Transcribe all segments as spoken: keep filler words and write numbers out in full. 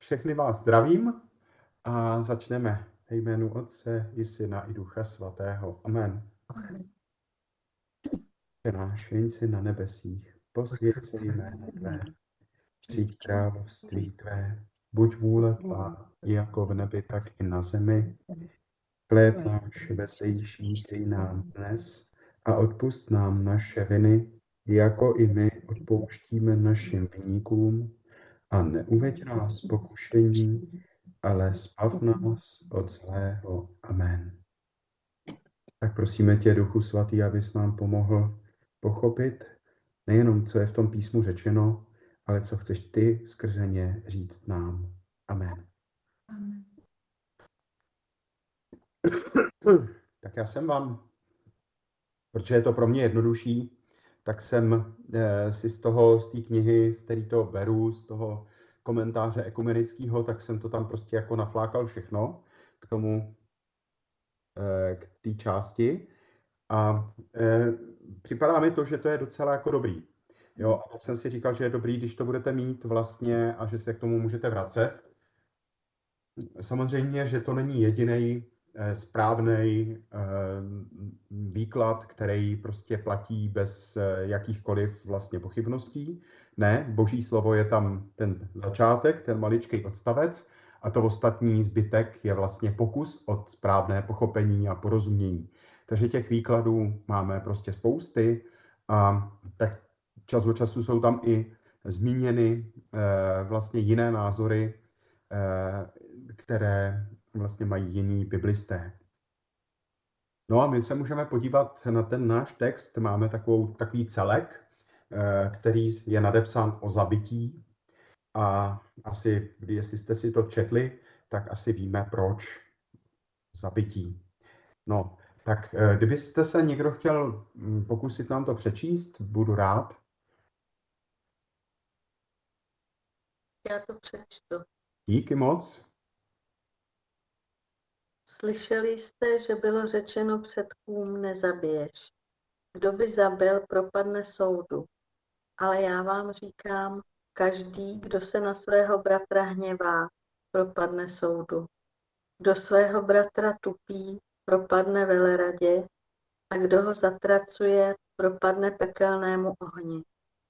všechny vás zdravím a začneme ve jménu Otce i Syna i Ducha Svatého. Amen. Náš Otče na nebesích, posvěť se jméno Tvé, přijď království Tvé, buď vůle Tvá, jako v nebi, tak i na zemi. Chléb náš vezdejší dej nám dnes a odpusť nám naše viny, jako i my odpouštíme našim viníkům. A neuveď nás pokušení, ale zbav nás od zlého. Amen. Tak prosíme tě, Duchu Svatý, abys nám pomohl pochopit nejenom, co je v tom písmu řečeno, ale co chceš ty skrze ně říct nám. Amen. Amen. Tak já jsem vám, protože je to pro mě jednodušší, tak jsem eh, si z toho, z té knihy, z který to beru, z toho komentáře ekumenického, tak jsem to tam prostě jako naflákal všechno k tomu, eh, k té části. A eh, připadá mi to, že to je docela jako dobrý. Jo, a tak jsem si říkal, že je dobrý, když to budete mít vlastně a že se k tomu můžete vracet. Samozřejmě, že to není jediný správný výklad, který prostě platí bez jakýchkoliv vlastně pochybností. Ne, Boží slovo je tam ten začátek, ten maličký odstavec a to ostatní zbytek je vlastně pokus o správné pochopení a porozumění. Takže těch výkladů máme prostě spousty a tak čas od času jsou tam i zmíněny vlastně jiné názory, které vlastně mají jiní biblisté. No a my se můžeme podívat na ten náš text. Máme takovou, takový celek, který je nadepsán o zabití. A asi, jestli jste si to četli, tak asi víme, proč zabití. No, tak kdybyste se někdo chtěl pokusit nám to přečíst, budu rád. Já to přečtu. Díky moc. Slyšeli jste, že bylo řečeno předkům nezabiješ. Kdo by zabil, propadne soudu. Ale já vám říkám, každý, kdo se na svého bratra hněvá, propadne soudu. Kdo svého bratra tupí, propadne veleradě a kdo ho zatracuje, propadne pekelnému ohni.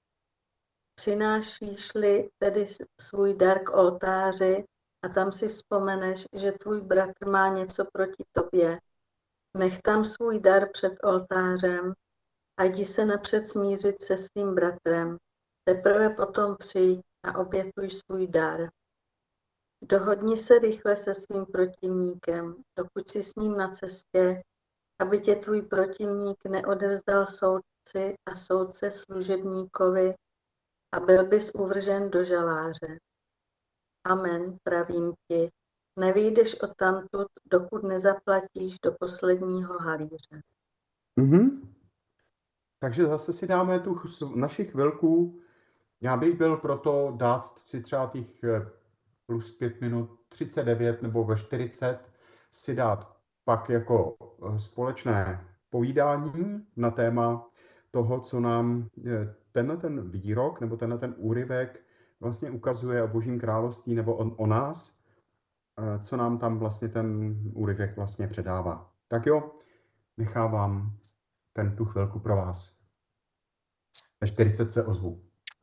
Přinášíš-li tedy svůj dar k oltáři a tam si vzpomeneš, že tvůj bratr má něco proti tobě, nech tam svůj dar před oltářem a jdi se napřed smířit se svým bratrem. Teprve potom přijď a obětuj svůj dar. Dohodni se rychle se svým protivníkem, dokud jsi s ním na cestě, aby tě tvůj protivník neodevzdal soudci a soudce služebníkovi a byl bys uvržen do žaláře. Amen, pravím ti, nevyjdeš odtamtud, dokud nezaplatíš do posledního halíře. Mhm. Takže zase si dáme tu naši chvilku. Já bych byl proto dát si třeba těch plus pět minut, třicet devět nebo ve čtyřicet si dát pak jako společné povídání na téma toho, co nám tenhle ten výrok nebo tenhle ten úryvek vlastně ukazuje o Božím království nebo o, o nás, co nám tam vlastně ten úryvek vlastně předává. Tak jo, nechávám ten tu chvilku pro vás. Ve čtyřicet se ozvu.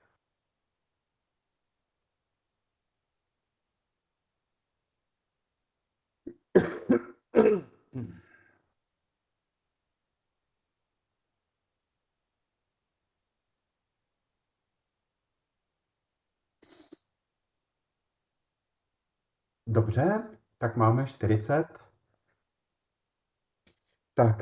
Dobře, tak máme čtyřicet. Tak.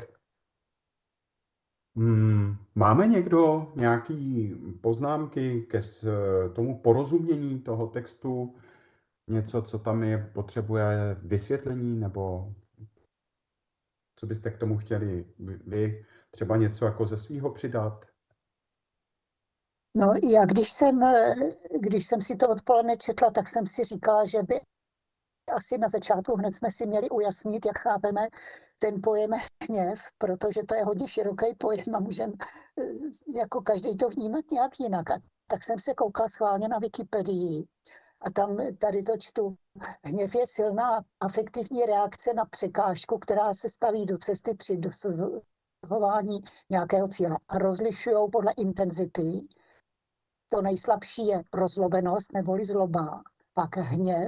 Hmm, máme někdo nějaké poznámky ke tomu porozumění toho textu? Něco, co tam je, potřebuje vysvětlení, nebo co byste k tomu chtěli vy? Třeba něco jako ze svýho přidat? No, já když jsem, když jsem si to odpoledne četla, tak jsem si říkala, že by asi na začátku hned jsme si měli ujasnit, jak chápeme ten pojem hněv, protože to je hodně široký pojem a můžeme jako každý to vnímat nějak jinak. A tak jsem se koukala schválně na Wikipedii A tam tady to čtu. Hněv je silná afektivní reakce na překážku, která se staví do cesty při dosahování nějakého cíle. A rozlišují podle intenzity. To nejslabší je rozlobenost neboli zloba, pak hněv,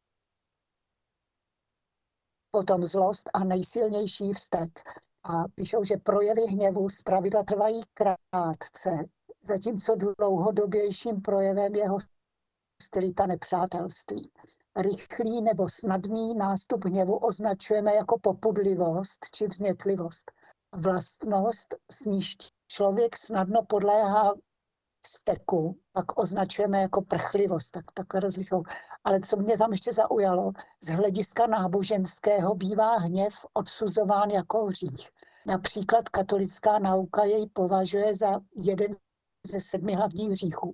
potom zlost a nejsilnější vztek. A píšou, že projevy hněvu zpravidla trvají krátce, zatímco dlouhodobějším projevem je hostilita, nepřátelství. Rychlý nebo snadný nástup hněvu označujeme jako popudlivost či vznětlivost. Vlastnost, s níž člověk snadno podléhá vzteku, pak označujeme jako prchlivost, tak takhle rozlišou. Ale co mě tam ještě zaujalo, z hlediska náboženského bývá hněv odsuzován jako hřích. Například katolická nauka jej považuje za jeden ze sedmi hlavních hříchů.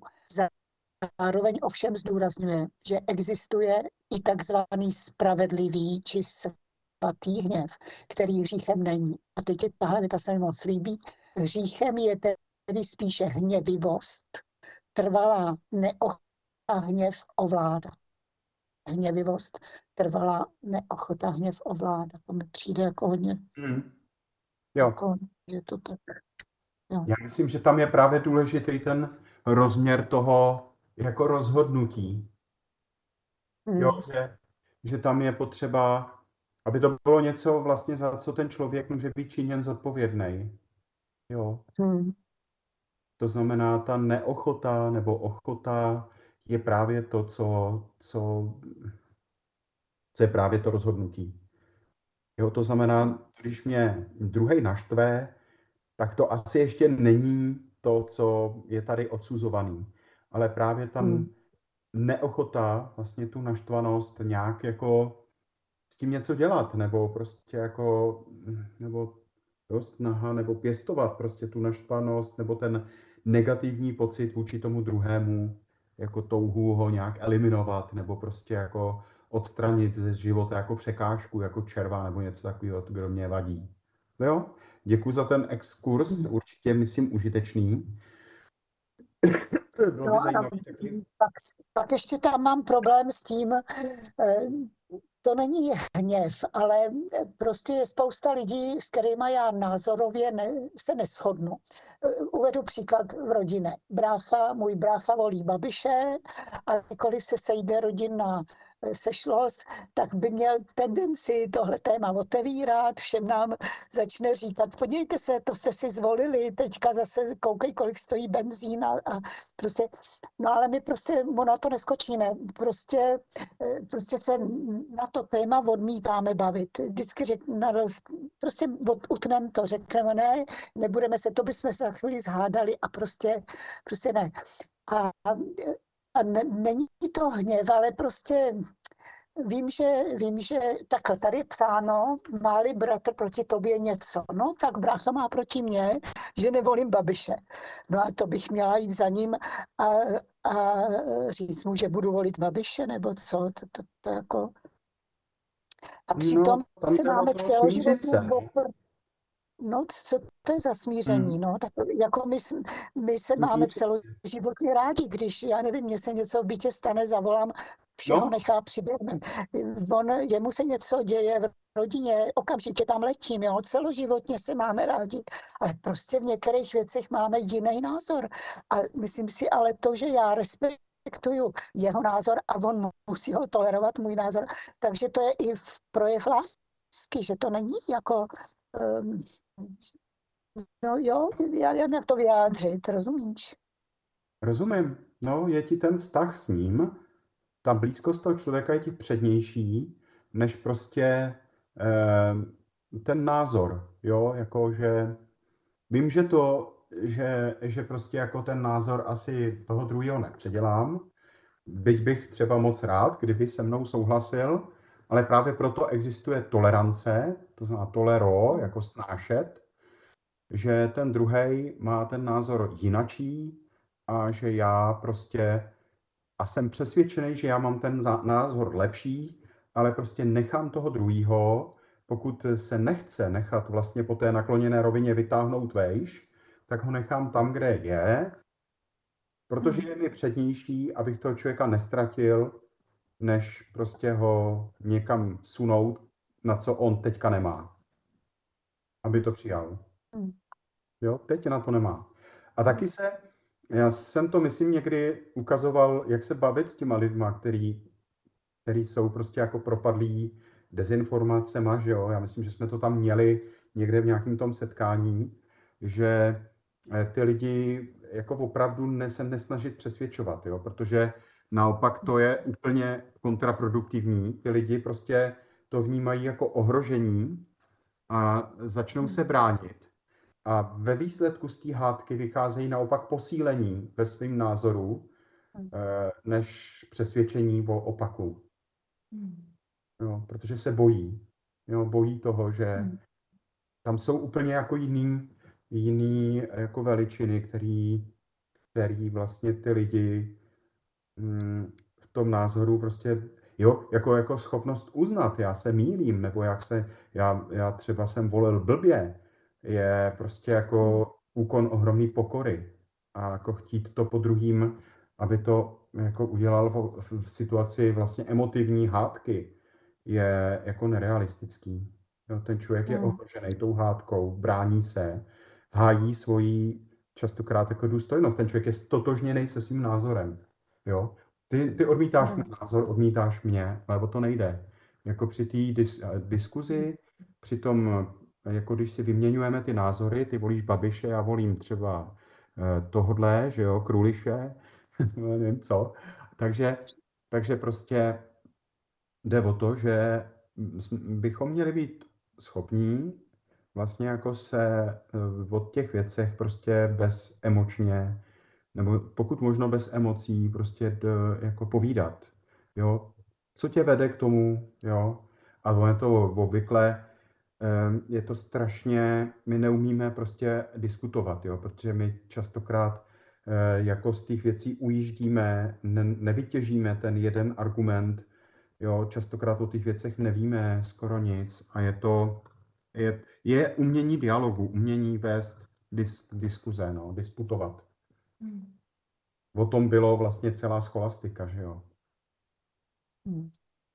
Zároveň ovšem zdůrazňuje, že existuje i takzvaný spravedlivý či svatý hněv, který hříchem není. A teď je tahle věta se mi moc líbí. Hříchem je tedy spíše hněvivost, trvalá neochota hněv ovládat. Hněvivost, trvalá neochota hněv ovládat. To mi přijde jako hodně. Hmm. Jo. Jako, je to tak. Jo. Já myslím, že tam je právě důležitý ten rozměr toho jako rozhodnutí. Hmm. Jo, že, že tam je potřeba, aby to bylo něco vlastně, za co ten člověk může být činěn zodpovědný. Jo. Hmm. To znamená, ta neochota nebo ochota je právě to, co, co, co je právě to rozhodnutí. Jo, to znamená, když mě druhej naštve, tak to asi ještě není to, co je tady odsuzovaný. Ale právě ta Hmm. neochota, vlastně tu naštvanost nějak jako s tím něco dělat, nebo prostě jako, nebo jo, snaha, nebo pěstovat prostě tu naštvanost, nebo ten negativní pocit vůči tomu druhému, jako touhu ho nějak eliminovat, nebo prostě jako odstranit ze života jako překážku, jako červa, nebo něco takového, kdo mě vadí. No jo, děkuji za ten exkurs, určitě myslím užitečný. Bylo by No, zajímavý taky. pak, pak ještě tam mám problém s tím, eh, to není hněv, ale prostě je spousta lidí, s kterými já názorově ne, se neshodnu. Uvedu příklad v rodině. Brácha, můj brácha volí Babiše a kdykoliv se sejde rodinná sešlost, tak by měl tendenci tohle téma otevírat, všem nám začne říkat, podívejte se, to jste si zvolili, teďka zase koukej, kolik stojí benzín a, a prostě, no ale my prostě na to neskočíme, prostě, prostě se na to téma odmítáme bavit. Vždycky řekneme, prostě utneme to, řekneme ne, nebudeme se, to bychom se za chvíli zhádali a prostě, prostě ne. A, a ne, není to hněv, ale prostě vím, že, vím, že takhle tady je psáno, má-li bratr proti tobě něco, no tak brácha má proti mně, že nevolím Babiše. No a to bych měla jít za ním a, a říct mu, že budu volit Babiše, nebo co, to, to, to jako... A přitom no, se máme celoživotně... No, co to je za smíření, Hmm. no, tak jako my, my se máme celoživotně rádi, když, já nevím, mně se něco v bytě stane, zavolám, všeho No. nechá přiběhnout. On, jemu se něco děje v rodině, okamžitě tam letím, jo, celoživotně se máme rádi, ale prostě v některých věcech máme jiný názor. A myslím si, ale to, že já respektuju jeho názor a on musí ho tolerovat, můj názor, takže to je i v projev lásky, že to není jako... Um, no jo, já nevím, jak to vyjádřit, rozumíš? Rozumím. No, je ti ten vztah s ním, ta blízkost toho člověka je ti přednější, než prostě eh, ten názor, jo, jako že vím, že to, že, že prostě jako ten názor asi toho druhého nepředělám, byť bych třeba moc rád, kdyby se mnou souhlasil, ale právě proto existuje tolerance, to znamená tolero, jako snášet, že ten druhej má ten názor jinačí a že já prostě, a jsem přesvědčený, že já mám ten názor lepší, ale prostě nechám toho druhýho, pokud se nechce nechat vlastně po té nakloněné rovině vytáhnout vejš, tak ho nechám tam, kde je, protože je mi přednější, abych toho člověka nestratil než prostě ho někam sunout, na co on teďka nemá, aby to přijal. Hmm. Jo, teď na to nemá. A taky se, já jsem to, myslím, někdy ukazoval, jak se bavit s těma lidma, který, který jsou prostě jako propadlí dezinformacema, že jo. Já myslím, že jsme to tam měli někde v nějakém tom setkání, že eh, ty lidi jako opravdu ne, se nesnažit přesvědčovat, jo, protože naopak to je úplně kontraproduktivní. Ty lidi prostě to vnímají jako ohrožení a začnou se bránit. A ve výsledku z té hádky vycházejí naopak posílení ve svém názoru, eh, než přesvědčení o opaku. Jo, protože se bojí. Jo, bojí toho, že tam jsou úplně jako jiný, jiný jako veličiny, který, který vlastně ty lidi mm, v tom názoru prostě, jo, jako, jako schopnost uznat, já se mýlím, nebo jak se, já, já třeba jsem volil blbě, je prostě jako úkon ohromný pokory a jako chtít to po druhým, aby to jako udělal v, v, v situaci vlastně emotivní hádky, je jako nerealistický. Jo, ten člověk je Hmm. ohrožený tou hádkou, brání se, hájí svoji častokrát jako důstojnost. Ten člověk je stotožněný se svým názorem. Jo? Ty, ty odmítáš Hmm. můj názor, odmítáš mě, ale o to nejde. Jako při té dis, diskuzi, při tom, jako když si vyměňujeme ty názory, ty volíš Babiše, já volím třeba eh, tohodle, že jo, Krůliše, nevím co. Takže, takže prostě jde o to, že bychom měli být schopní vlastně jako se eh, o těch věcech prostě bez emočně, nebo pokud možno bez emocí prostě d, jako povídat, jo. Co tě vede k tomu, jo. A ono je to obvykle, eh, je to strašně, my neumíme prostě diskutovat, jo, protože my častokrát eh, jako z těch věcí ujíždíme, ne, nevytěžíme ten jeden argument, jo, častokrát o těch věcech nevíme skoro nic a je to, je, je umění dialogu, umění vést dis, diskuze, no, disputovat. Hmm. O tom bylo vlastně celá scholastika, že jo. Hmm.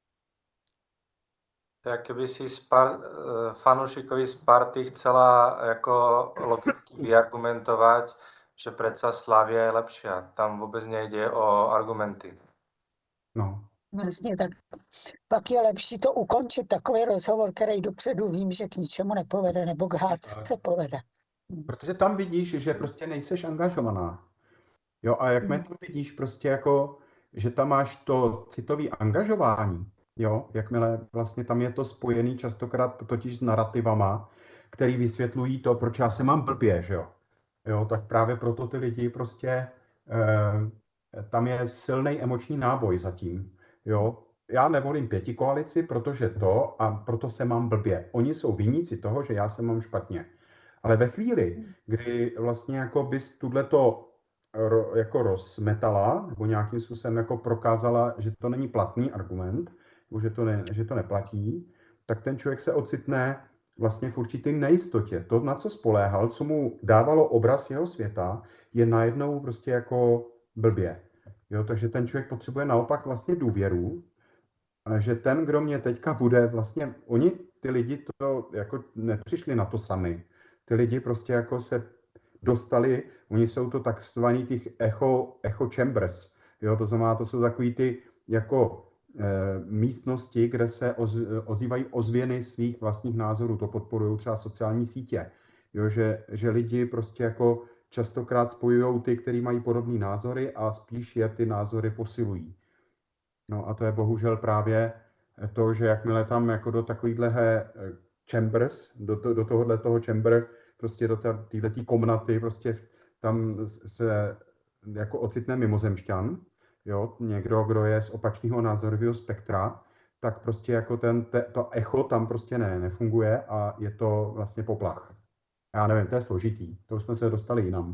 Tak keby si Spar- fanúšikovi Sparty chcela jako logicky vyargumentovat, že predsa Slavia je lepšia. Tam vůbec nejde o argumenty. No. Vlastně tak. Pak je lepší to ukončit, takový rozhovor, který dopředu vím, že k ničemu nepovede, nebo k hádce povede. Protože tam vidíš, že prostě nejseš angažovaná. Jo, a jak Hmm. tam vidíš prostě jako, že tam máš to citové angažování, jo, jakmile vlastně tam je to spojený častokrát totiž s narrativama, který vysvětlují to, proč já se mám blbě, že jo. Jo, tak právě proto ty lidi prostě, eh, tam je silný emoční náboj zatím, jo. Já nevolím pěti koalici, protože to a proto se mám blbě. Oni jsou viníci toho, že já se mám špatně. Ale ve chvíli, kdy vlastně jako bys tuto ro, jako rozmetala, nebo nějakým způsobem jako prokázala, že to není platný argument, nebo že to, ne, že to neplatí, tak ten člověk se ocitne vlastně v určitý nejistotě. To, na co spoléhal, co mu dávalo obraz jeho světa, je najednou prostě jako blbě. Jo, takže ten člověk potřebuje naopak vlastně důvěru, že ten, kdo mě teďka bude, vlastně, oni, ty lidi, to jako nepřišli na to sami. Ty lidi prostě jako se dostali, oni jsou to takzvaný těch echo, echo chambers, jo, to znamená, to jsou takový ty jako e, místnosti, kde se oz, ozývají ozvěny svých vlastních názorů, to podporují třeba sociální sítě, jo, že, že lidi prostě jako častokrát spojují ty, kteří mají podobné názory a spíš je ty názory posilují. No a to je bohužel právě to, že jakmile tam jako do takovýchhle chambers, do, to, do tohohle toho chamber, prostě do této komnaty, prostě tam se jako ocitne mimozemšťan, jo, někdo, kdo je z opačného názorového spektra, tak prostě jako ten, te, to echo tam prostě ne, nefunguje a je to vlastně poplach. Já nevím, to je složitý, to už jsme se dostali jinam.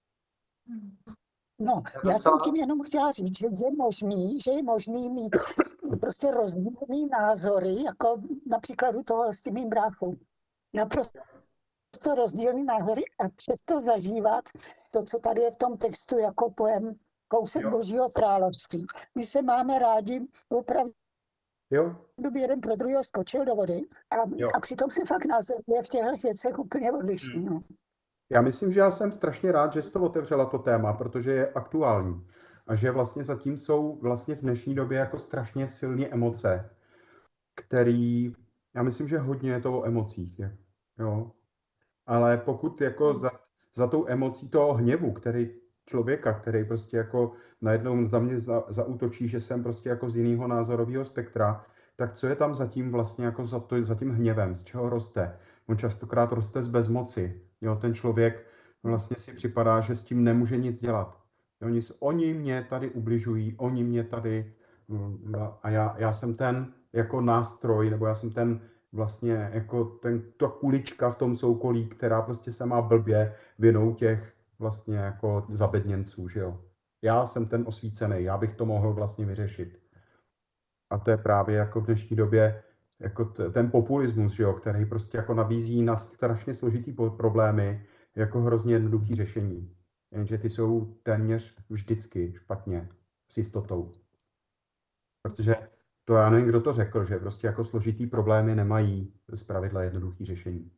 No, já jsem tím jenom chtěla říct, že je možný, že je možný mít prostě rozdílný názory, jako například u toho s tím mým bráchou. Naprosto rozdílný názory a přesto zažívat to, co tady je v tom textu jako pojem kousek Jo. Božího království. My se máme rádi, opravdu Jo, by jeden pro druhého skočil do vody a, Jo. a přitom si fakt název je v těchto věcech úplně odlišný. No. já myslím, že já jsem strašně rád, že jsi to otevřela to téma, protože je aktuální. A že vlastně zatím jsou vlastně v dnešní době jako strašně silné emoce, který, já myslím, že hodně je to o emocích, je, jo. Ale pokud jako za, za tou emocí toho hněvu, který člověka, který prostě jako najednou za mě za, zaútočí, že jsem prostě jako z jiného názorového spektra, tak co je tam zatím vlastně jako za, to, za tím hněvem, z čeho roste? On častokrát roste z bezmoci. Jo, ten člověk vlastně si připadá, že s tím nemůže nic dělat. Jo, nic, oni mě tady ubližují, oni mě tady a já, já jsem ten jako nástroj, nebo já jsem ten vlastně jako ten, ta kulička v tom soukolí, která prostě se má blbě vinou těch vlastně jako zabedněnců, že jo. Já jsem ten osvícený, já bych to mohl vlastně vyřešit. A to je právě jako v dnešní době jako t- ten populismus, že jo, který prostě jako nabízí na strašně složitý po- problémy jako hrozně jednoduchý řešení. Jenže ty jsou téměř vždycky špatně, s jistotou. Protože to já nevím, kdo to řekl, že prostě jako složitý problémy nemají zpravidla jednoduchý řešení.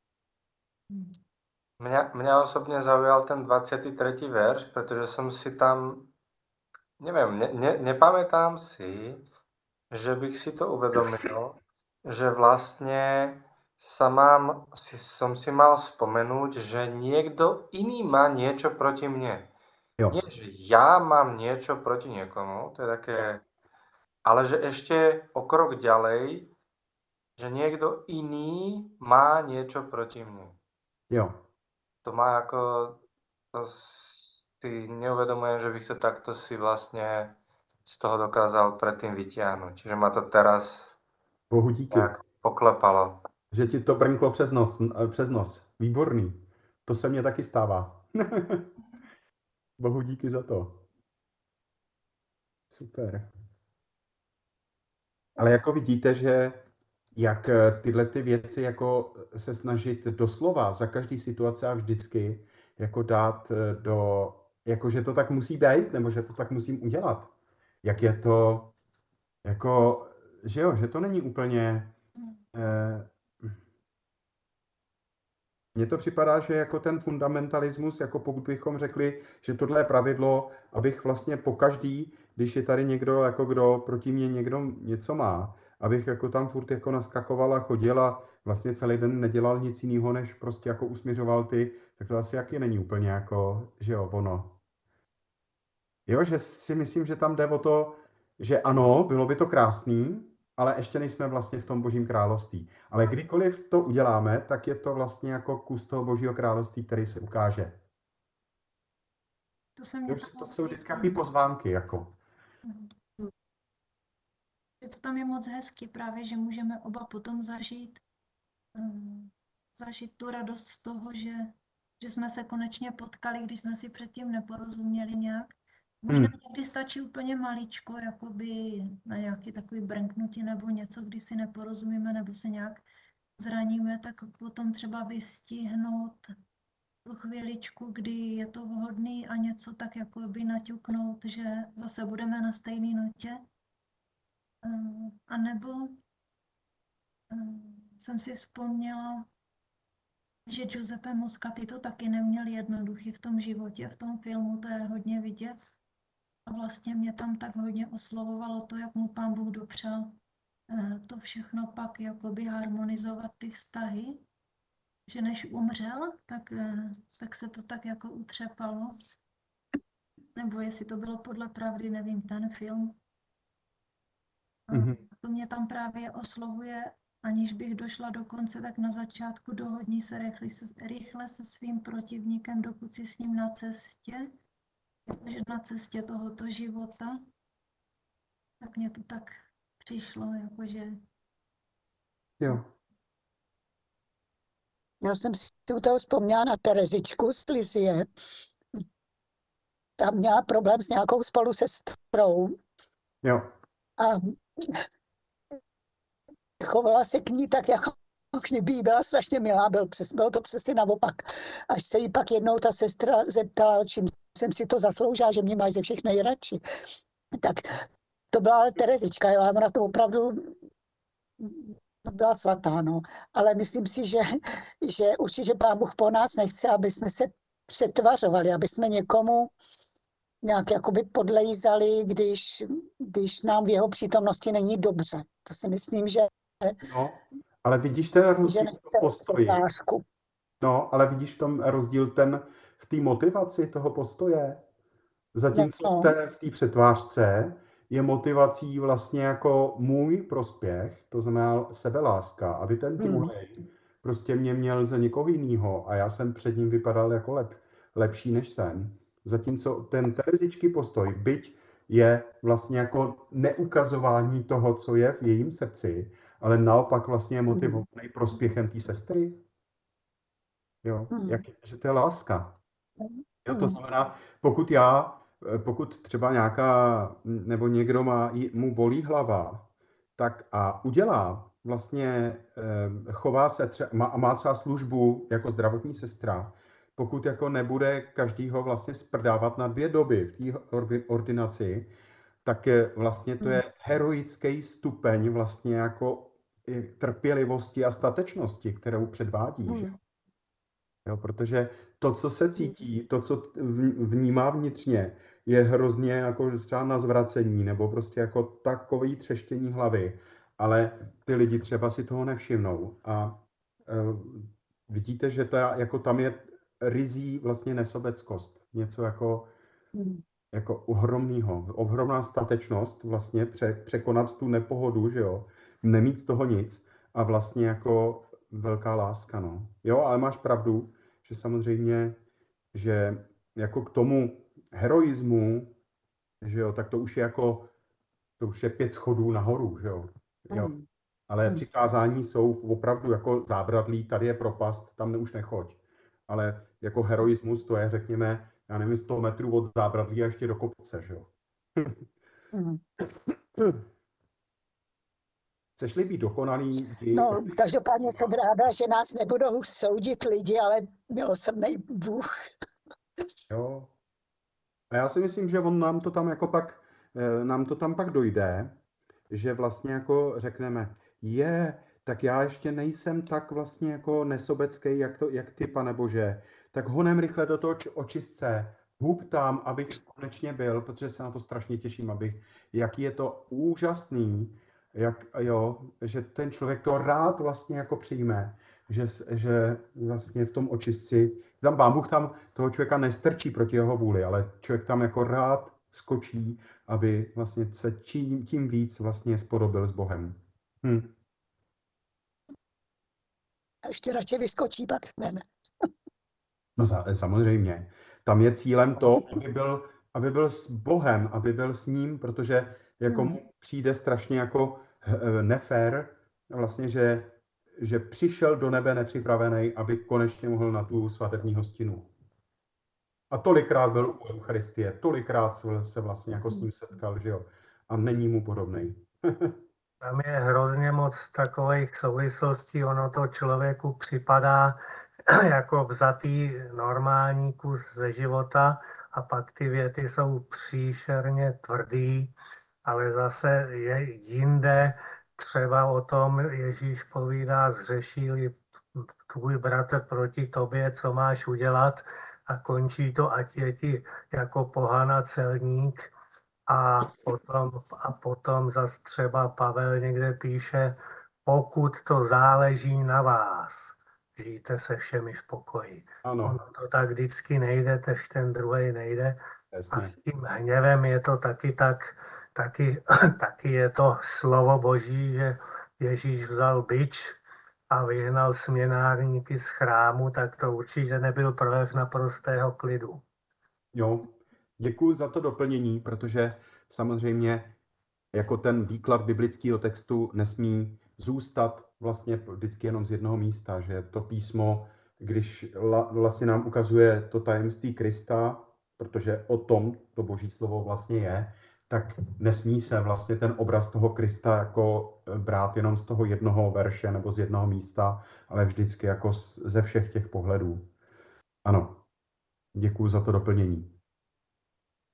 Mňa, mňa osobne zaujal ten dvadsiaty tretí verš, pretože som si tam, neviem, ne, ne, nepamätám si, že bych si to uvedomil, že vlastne sa mám, si, som si mal spomenúť, že niekto iný má niečo proti mne. Jo. Nie, že ja mám niečo proti niekomu, to je také, ale že ešte o krok ďalej, že niekto iný má niečo proti mne. Jo. To má jako, to si neuvedomujem, že bych to takto si vlastne z toho dokázal predtým vytiahnuť. Čiže ma to teraz Bohu díky, nejak poklepalo. že ti to brnklo přes noc, přes nos. Výborný. To se mně taky stává. Bohu díky za to. Super. Ale jako vidíte, že jak tyhle ty věci jako se snažit doslova za každý situace a vždycky jako dát do, jako že to tak musí být, nebo že to tak musím udělat. Jak je to, jako, že jo, že to není úplně, eh, mně to připadá, že jako ten fundamentalismus, jako pokud bychom řekli, že tohle je pravidlo, abych vlastně po každý, když je tady někdo, jako kdo proti mě někdo něco má, abych jako tam furt jako naskakoval a chodil a vlastně celý den nedělal nic jiného, než prostě jako usměřoval ty, tak to asi jaký není úplně jako, že jo, ono. Jo, že si myslím, že tam jde o to, že ano, bylo by to krásný, ale ještě nejsme vlastně v tom Božím království. Ale kdykoliv to uděláme, tak je to vlastně jako kus toho Božího království, který se ukáže. To, se mě To, to jsou vždycky takové pozvánky, jako. To tam je moc hezky právě, že můžeme oba potom zažít, um, zažít tu radost z toho, že, že jsme se konečně potkali, když jsme si předtím neporozuměli nějak. Možná Hmm. někdy stačí úplně maličko, jakoby na nějaký takový brnknutí nebo něco, když si neporozumíme nebo se nějak zraníme, tak potom třeba vystihnout tu chvíličku, kdy je to vhodný a něco tak jakoby naťuknout, že zase budeme na stejné notě. A nebo jsem si vzpomněla, že Giuseppe Moscati to taky neměl jednoduchý v tom životě, v tom filmu to je hodně vidět. A vlastně mě tam tak hodně oslovovalo to, jak mu Pán Bůh dopřál to všechno pak jakoby harmonizovat ty vztahy, že než umřel, tak, tak se to tak jako utřepalo. Nebo jestli to bylo podle pravdy, nevím, ten film. Mhm. To mě tam právě oslovuje, aniž bych došla do konce, tak na začátku dohodni se rychle, se rychle se svým protivníkem, dokud si s ním na cestě, že na cestě tohoto života, tak mě to tak přišlo, jakože... Jo. Já jsem si u toho vzpomněla na Terezičku z Lizie. Tam měla problém s nějakou spolusestrou. Jo. A chovala se k ní tak, jako k ní byla strašně milá, byl přes, bylo to přesně naopak. Až se jí pak jednou ta sestra zeptala, čím jsem si to zasloužila, že mě máš ze všech nejradši. Tak to byla ale Terezička, jo, a ona to opravdu to byla svatá, no. Ale myslím si, že, že určitě Pán Bůh po nás nechce, aby jsme se přetvařovali, aby jsme někomu nějak jakoby podlejzali, když, když nám v jeho přítomnosti není dobře. To si myslím, že, No, ale vidíš ten že rozdíl v nechce tom postoji. přetvářku. No, ale vidíš v tom rozdíl ten v té motivaci toho postoje. Zatímco No. v té, v té přetvářce je motivací vlastně jako můj prospěch, to znamená sebeláska, aby ten druhý prostě mě měl za někoho jiného a já jsem před ním vypadal jako lep, lepší než jsem. Zatímco ten Terezičky postoj, byť je vlastně jako neukazování toho, co je v jejím srdci, ale naopak vlastně je motivovaný prospěchem té sestry. Jo, jak, že to je láska. Jo, to znamená, pokud já, pokud třeba nějaká, nebo někdo má, mu bolí hlava, tak a udělá vlastně, chová se třeba, má, má třeba službu jako zdravotní sestra, pokud jako nebude každýho vlastně sprdávat na dvě doby v té ordinaci, tak je, vlastně to je heroický stupeň vlastně jako trpělivosti a statečnosti, kterou předvádí, že? Jo, protože to, co se cítí, to, co vnímá vnitřně, je hrozně jako třeba na zvracení nebo prostě jako takový třeštění hlavy, ale ty lidi třeba si toho nevšimnou a e, vidíte, že to je, jako tam je rizí vlastně nesobeckost, něco jako, jako ohromného, ohromná statečnost vlastně pře, překonat tu nepohodu, že jo, nemít z toho nic a vlastně jako velká láska, no. Jo, ale máš pravdu, že samozřejmě, že jako k tomu heroismu, že jo, tak to už je jako, to už je pět schodů nahoru, že jo. jo. Ale přikázání jsou opravdu jako zábradlí, tady je propast, tam už nechoď. Ale jako heroismus to je, řekněme, já nevím, sto metrů od zábradlí a ještě do kopce, že jo. Chceš-li být dokonalý? Kdy... No, každopádně jsem ráda, že nás nebudou už soudit lidi, ale milosrdný Bůh. Jo. A já si myslím, že on nám to tam jako pak, nám to tam pak dojde, že vlastně jako řekneme, je, tak já ještě nejsem tak vlastně jako nesobecký, jak, to, jak ty, Pane Bože, tak honem rychle do toho očistce, hub tam, abych konečně byl, protože se na to strašně těším, abych, jaký je to úžasný, jak, jo, že ten člověk to rád vlastně jako přijme, že, že vlastně v tom očistci, tam Pán Bůh tam toho člověka nestrčí proti jeho vůli, ale člověk tam jako rád skočí, aby vlastně se tím, tím víc vlastně spodobil s Bohem. Hm. A ještě radši vyskočí pak ten. No samozřejmě. Tam je cílem to, aby byl, aby byl s Bohem, aby byl s ním, protože jako mu přijde strašně jako nefér, vlastně, že, že přišel do nebe nepřipravený, aby konečně mohl na tu svatební hostinu. A tolikrát byl u Eucharistie, tolikrát se vlastně jako s ním setkal, že jo? A není mu podobnej. Tam je hrozně moc takových souvislostí, ono to člověku připadá jako vzatý normální kus ze života a pak ty věty jsou příšerně tvrdý, ale zase je jinde, třeba o tom Ježíš povídá, zřešil tvůj bratr proti tobě, co máš udělat, a končí to, ať je ti jako pohana celník. A potom, a potom zase třeba Pavel někde píše, pokud to záleží na vás, žijte se všemi v pokoji. Ano. Ono to tak vždycky nejde, tež ten druhý nejde. Jasně. A s tím hněvem je to taky tak, taky, taky je to slovo Boží, že Ježíš vzal bič a vyhnal směnárníky z chrámu, tak to určitě nebyl projev naprostého klidu. Jo, děkuji za to doplnění, protože samozřejmě jako ten výklad biblického textu nesmí zůstat vlastně vždycky jenom z jednoho místa, že to písmo, když vlastně nám ukazuje to tajemství Krista, protože o tom to Boží slovo vlastně je, tak nesmí se vlastně ten obraz toho Krista jako brát jenom z toho jednoho verše nebo z jednoho místa, ale vždycky jako ze všech těch pohledů. Ano, děkuji za to doplnění.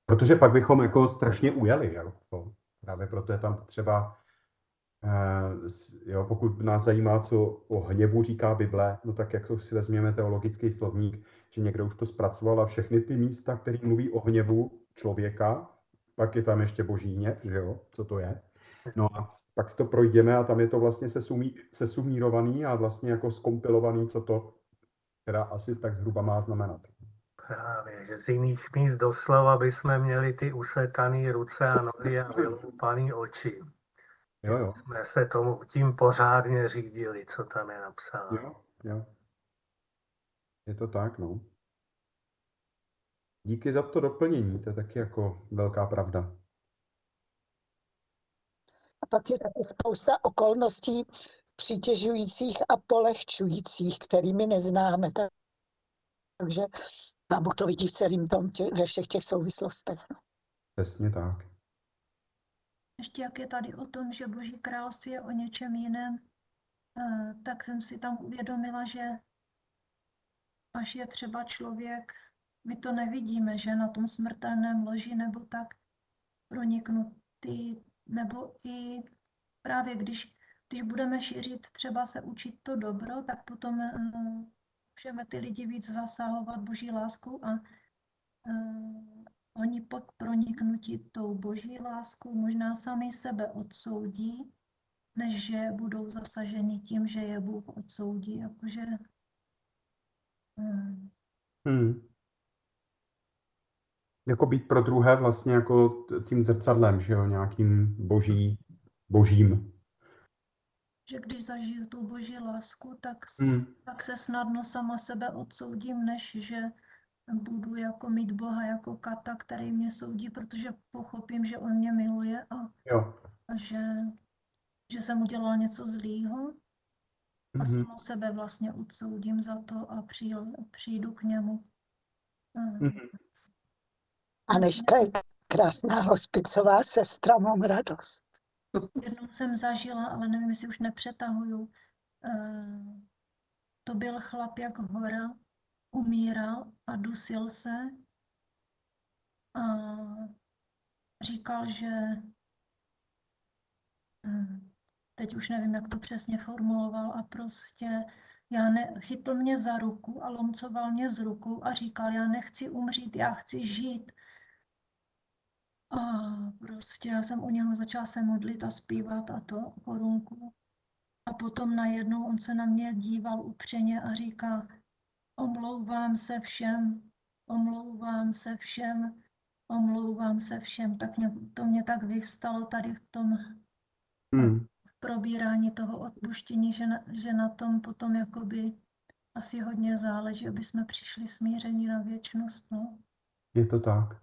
Protože pak bychom jako strašně ujeli, jo. Právě proto je tam potřeba, eh, jo, pokud nás zajímá, co o hněvu říká Bible, no tak jak to si vezměme teologický slovník, že někdo už to zpracoval a všechny ty místa, které mluví o hněvu člověka, pak je tam ještě boží hněv, že jo, co to je. No a pak si to projdeme a tam je to vlastně sesumí, sesumírovaný a vlastně jako skompilovaný, co to teda asi tak zhruba má znamenat. Právě, že z jiných míst doslova bychom měli ty usekané ruce a nohy a vyloupané oči. Jo, jo. Jsme se tomu tím pořádně řídili, co tam je napsáno. Jo, jo. Je to tak, no. Díky za to doplnění, to je taky jako velká pravda. A pak je taky spousta okolností přitěžujících a polehčujících, kterými neznáme. Tak- Takže Pán Bůh to vidí v celém tom, tě, ve všech těch souvislostech. No. Přesně tak. Ještě jak je tady o tom, že Boží království je o něčem jiném, eh, tak jsem si tam uvědomila, že až je třeba člověk, my to nevidíme, že na tom smrtelném loži nebo tak proniknutý, nebo i právě když, když budeme šířit, třeba se učit to dobro, tak potom uh, můžeme ty lidi víc zasahovat Boží láskou a uh, oni pak proniknutí tou Boží láskou možná sami sebe odsoudí, než že budou zasaženi tím, že je Bůh odsoudí. Jakože, um, Hmm. Jako být pro druhé vlastně jako t- tím zrcadlem, že jo, nějakým boží, božím. že když zažiju tu Boží lásku, tak, s- Hmm. tak se snadno sama sebe odsoudím, než že budu jako mít Boha jako kata, který mě soudí, protože pochopím, že on mě miluje a, Jo. a že, že jsem udělal něco zlýho a Mhm. sama sebe vlastně odsoudím za to a přijdu, přijdu k němu. Mm. Mhm. Aneška je krásná hospicová sestra, mám radost. Jednou jsem zažila, ale nevím, jestli už nepřetahuju. eh, To byl chlap jak hora, umíral a dusil se a říkal, že hm, teď už nevím, jak to přesně formuloval a prostě já ne, chytl mě za ruku a lomcoval mě z rukou a říkal, já nechci umřít, já chci žít. A prostě já jsem u něho začala se modlit a zpívat a to korunku. A potom najednou on se na mě díval upřeně a říká, omlouvám se všem, omlouvám se všem, omlouvám se všem. Tak mě, to mě tak vyvstalo tady v tom Hmm. probírání toho odpuštění, že na, že na tom potom jakoby asi hodně záleží, aby jsme přišli smíření na věčnost. No. Je to tak.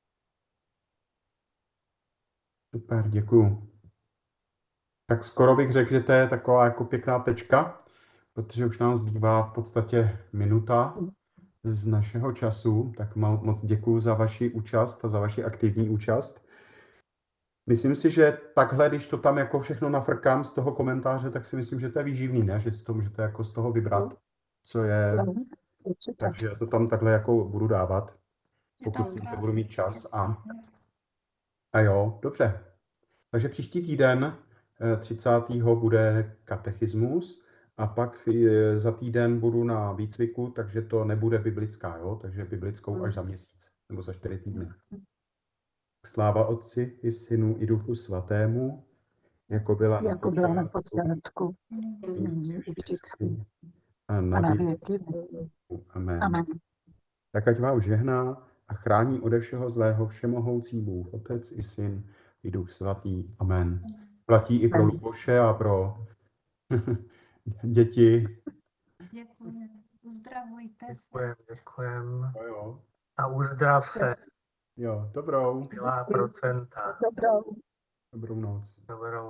Super, děkuju. Tak skoro bych řekl, že to je taková jako pěkná tečka, protože už nám zbývá v podstatě minuta z našeho času, tak mo- moc děkuju za vaši účast a za vaši aktivní účast. Myslím si, že takhle, když to tam jako všechno nafrkám z toho komentáře, tak si myslím, že to je výživný, ne? Že si to můžete jako z toho vybrat, co je, No, určitě. takže já to tam takhle jako budu dávat, Je tam pokud to budu krásný. mít čas. A, a jo, dobře. Takže příští týden eh, třicátého bude katechismus a pak eh, za týden budu na výcviku, takže to nebude biblická, jo? Takže biblickou až za měsíc nebo za čtyři týdny. Sláva Otci i Synu i Duchu Svatému, jako byla na Jako byla na počátku, počátku, nyní i vždycky a a na na věky. věky. Amen. Amen. Tak ať vás žehná a chrání ode všeho zlého všemohoucí Bůh, Otec i Syn i Duch Svatý. Amen. Platí i pro Amen. Luboše a pro děti. Děkuji. Uzdravujte se. Děkujem, děkujem. Jo, jo. A uzdrav se, Jo, dobrou, milá procenta. Dobrou. dobrou noc. Dobrou